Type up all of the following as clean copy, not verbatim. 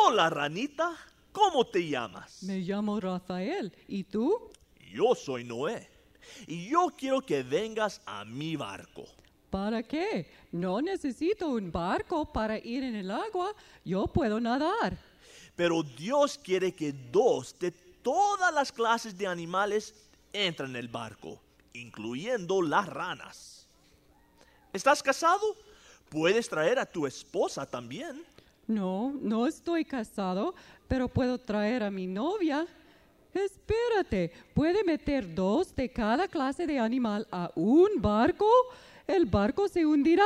Hola, ranita. ¿Cómo te llamas? Me llamo Rafael. ¿Y tú? Yo soy Noé. Y yo quiero que vengas a mi barco. ¿Para qué? No necesito un barco para ir en el agua. Yo puedo nadar. Pero Dios quiere que 2 de todas las clases de animales entren en el barco, incluyendo las ranas. ¿Estás casado? Puedes traer a tu esposa también. No, no estoy casado, pero puedo traer a mi novia. Espérate, ¿puede meter 2 de cada clase de animal a un barco? El barco se hundirá.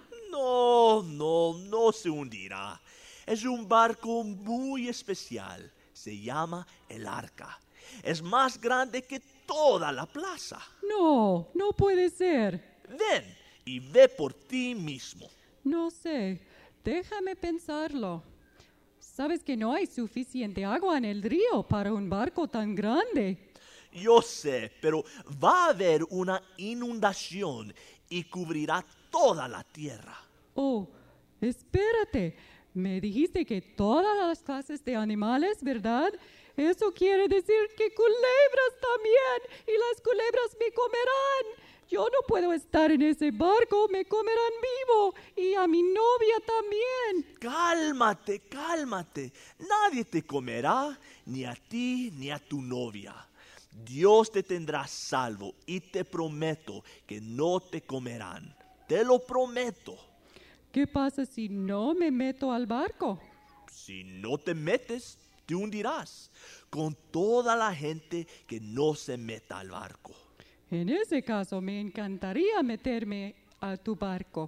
No se hundirá. Es un barco muy especial. Se llama el Arca. Es más grande que toda la plaza. No, no puede ser. Ven y ve por ti mismo. No sé, déjame pensarlo. Sabes que no hay suficiente agua en el río para un barco tan grande. Yo sé, pero va a haber una inundación y cubrirá toda la tierra. Oh, espérate. Me dijiste que todas las clases de animales, ¿verdad? Eso quiere decir que culebras también. Y las culebras me comerán. Yo no puedo estar en ese barco. Me comerán vivo. Y a mi novia también. Cálmate, cálmate. Nadie te comerá, ni a ti ni a tu novia. Dios te tendrá salvo y te prometo que no te comerán. Te lo prometo. ¿Qué pasa si no me meto al barco? Si no te metes, te hundirás con toda la gente que no se meta al barco. En ese caso me encantaría meterme a tu barco.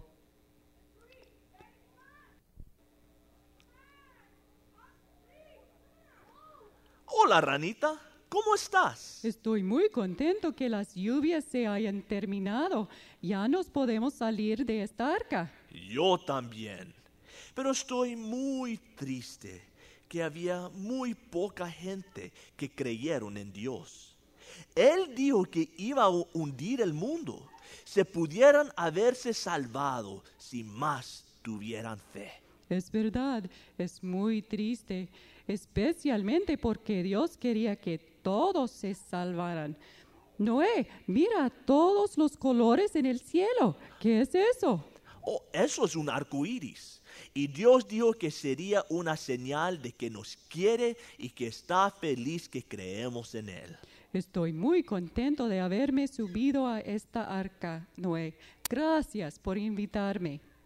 Hola, ranita. ¿Cómo estás? Estoy muy contento que las lluvias se hayan terminado. Ya nos podemos salir de esta arca. Yo también. Pero estoy muy triste que había muy poca gente que creyeron en Dios. Él dijo que iba a hundir el mundo. Se pudieran haberse salvado si más tuvieran fe. Es verdad, es muy triste, especialmente porque Dios quería que todos se salvaran. Noé, mira todos los colores en el cielo. ¿Qué es eso? Oh, eso es un arco iris. Y Dios dijo que sería una señal de que nos quiere y que está feliz que creemos en Él. Estoy muy contento de haberme subido a esta arca, Noé. Gracias por invitarme.